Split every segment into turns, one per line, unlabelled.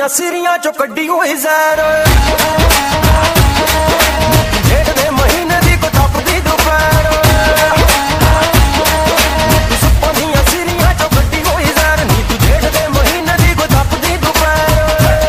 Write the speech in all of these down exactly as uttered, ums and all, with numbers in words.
ਦੀਆਂ ਸਿਰੀਆਂ ਚੋਂ ਕੱਢੀ ਹੋਈ ਜ਼ਹਿਰ ਜੇਠ ਦੇ ਮਹੀਨੇ ਦੀ ਕੋ ਟੱਪਦੀ ਦੁਪਹਿਰ ਸੁੱਪਾਂ ਦੀਆਂ ਸਿਰੀਆਂ ਚੋਂ ਕੱਢੀ ਹੋਈ ਜ਼ਹਿਰ ਨੀ ਤੂੰ ਜੇਠ ਦੇ ਮਹੀਨੇ ਦੀ ਕੋ ਟੱਪਦੀ ਦੁਪਹਿਰ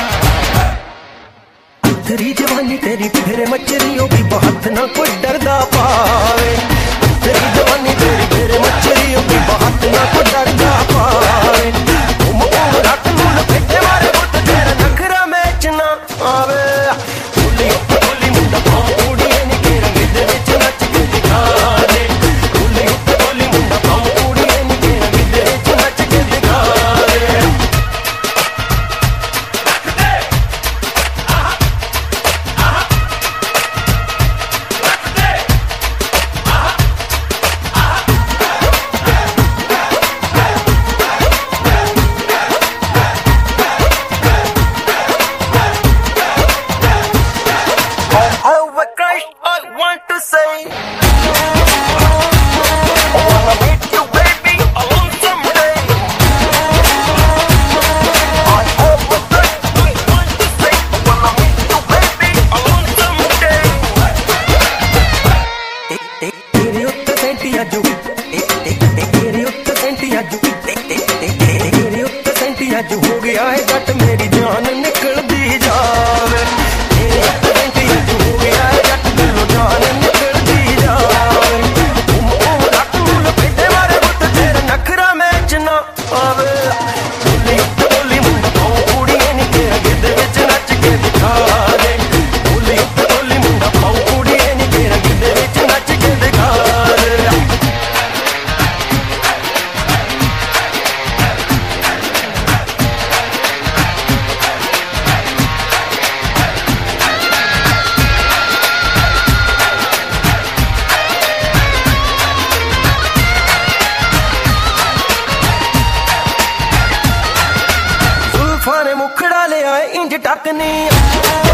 ਤੇਰੀ ਜਵਾਨੀ ਤੇਰੀ ਫੇਰੇ ਮੱਛਰੀਓ ਵੀ ਬਹੁਤ ਨਾ ਕੋਈ ਡਰਦਾ ਪਾਵੇ तेरी जवानी तेरी तेरे मच्छरियों की बहुत ना को डरदा पावे तुम उम रख नून फेटे मारे बुत तेरा नखरा मैच ना आवे बोली बोली मुंडा पाऊं कुड़िए नी के रंग दे विच नच के दिखा दे बोली बोली मुंडा पाऊं कुड़िए नी के रंग दे विच नच के दिखा दे रख दे आहा आहा रख दे आहा अज हो गया है जट मेरी जान निकलदी जावे अज हो गया है जट दिलों जान निकलदी जावे तुम उम रख नून फेटे मारे बुत तेरा नखरा मैच ना आवे बोली बोली मुंडा पाऊं कुड़िए नी के रंग दे विच नच के दिखा दे बोली बोली मुंडा पाऊं कुड़िए नी के रंग दे विच नच के दिखा दे मुखड़ा ले आए इंज टकनी